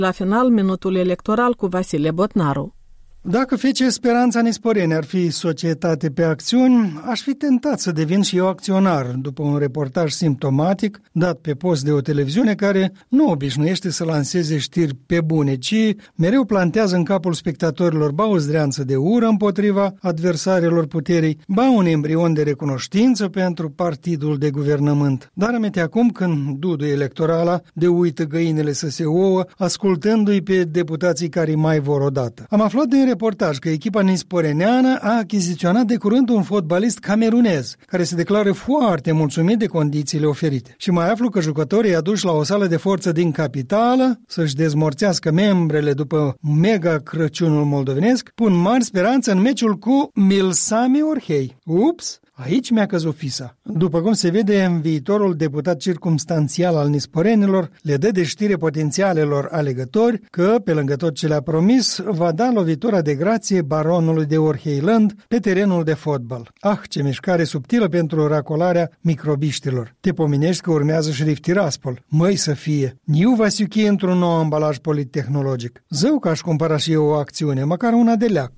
La final, minutul electoral cu Vasile Botnaru. Dacă FC Speranța Nisporeni ar fi societate pe acțiuni, aș fi tentat să devin și eu acționar, după un reportaj simptomatic dat pe post de o televiziune care nu obișnuiește să lanseze știri pe bune, ci mereu plantează în capul spectatorilor ba o zdreanță de ură împotriva adversarilor puterii, ba un embrion de recunoștință pentru partidul de guvernământ. Dar aminte acum când dudu electorala de uită găinile să se ouă, ascultându-i pe deputații care mai vor odată. Am aflat din reportaj că echipa nisporeneană a achiziționat de curând un fotbalist camerunez, care se declară foarte mulțumit de condițiile oferite. Și mai aflu că jucătorii aduși la o sală de forță din capitală să-și dezmorțească membrele după mega Crăciunul moldovenesc, pun mari speranțe în meciul cu Milsami Orhei. Ups! Aici mi-a căzut fisa. După cum se vede, viitorul deputat circumstanțial al nisporenilor le dă de știre potențialelor alegători că, pe lângă tot ce le-a promis, va da lovitura de grație baronului de Orheiland pe terenul de fotbal. Ah, ce mișcare subtilă pentru racolarea microbiștilor. Te pomenești că urmează șrif Tiraspol. Măi să fie! Niu Vasiuchi într-un nou ambalaj polittehnologic. Zău că aș cumpăra și eu o acțiune, măcar una de leac.